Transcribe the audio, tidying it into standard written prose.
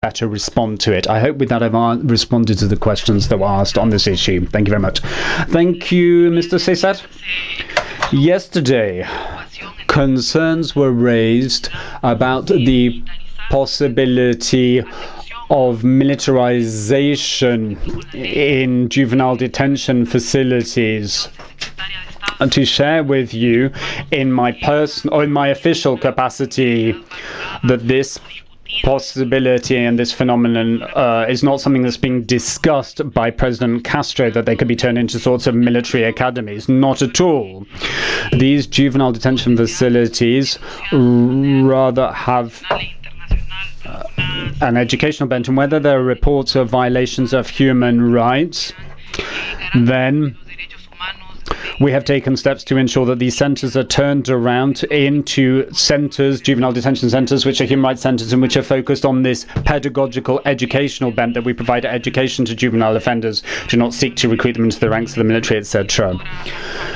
better respond to it. I hope with that I've responded to the questions that were asked on this issue. Thank you very much. Thank you, Mr. Cesar. Yesterday, concerns were raised about the possibility of militarization in juvenile detention facilities. And to share with you, in my official capacity, that this possibility and this phenomenon is not something that's being discussed by President Castro, that they could be turned into sorts of military academies. Not at all. These juvenile detention facilities rather have an educational bent, and whether there are reports of violations of human rights, then we have taken steps to ensure that these centres are turned around into centres, juvenile detention centres, which are human rights centres and which are focused on this pedagogical, educational bent, that we provide education to juvenile offenders, do not seek to recruit them into the ranks of the military, etc.